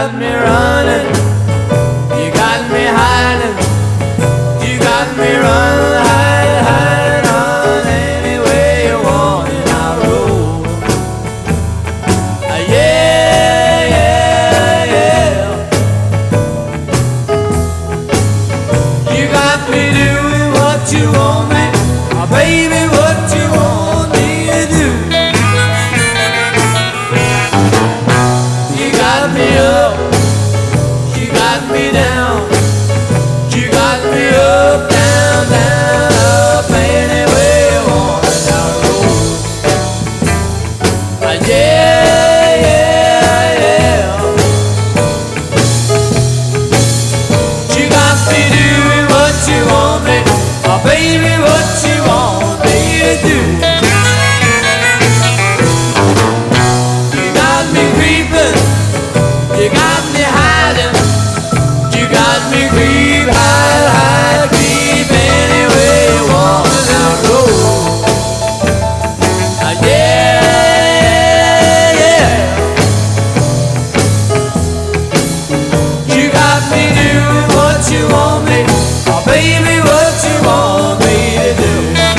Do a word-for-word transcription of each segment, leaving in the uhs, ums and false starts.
got me running, you got me hiding, you got me running, hiding, hiding on any way you want and I'll roll. Uh, yeah, yeah, yeah. You got me doing what you want me, oh, baby, what you want me to do. You got me up, you got me down, you got me up, down, down, up, any way you want it, I'll roll. Ah, yeah, yeah, yeah. You got me doing what you want me, oh, baby, what you want me to do. You got me creeping, you got me hiding, you got me creep, hide, hide, creep, any way you want it, I'll roll. Ah, yeah, yeah. You got me doing what you want me, oh, baby, what you want me to do.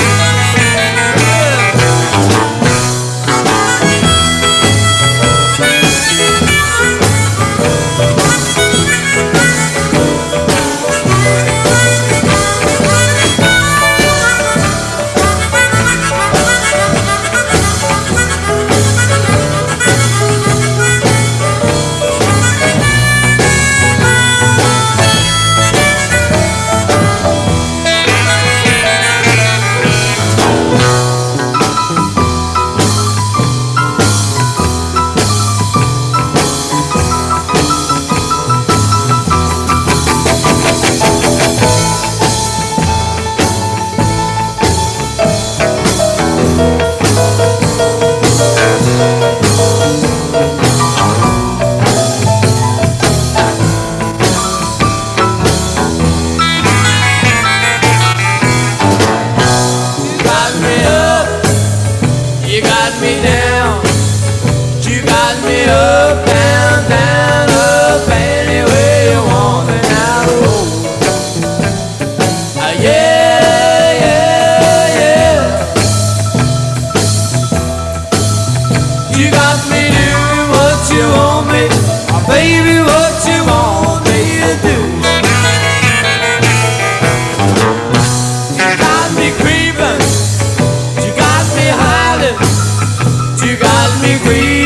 You got me down, you got me up, down, down, up, any way you want it, I'll roll. Ah, yeah, yeah, yeah. You got me doing what you want me, oh, baby, what you want me to do. You got me creeping, you got me hiding, you got me creeping.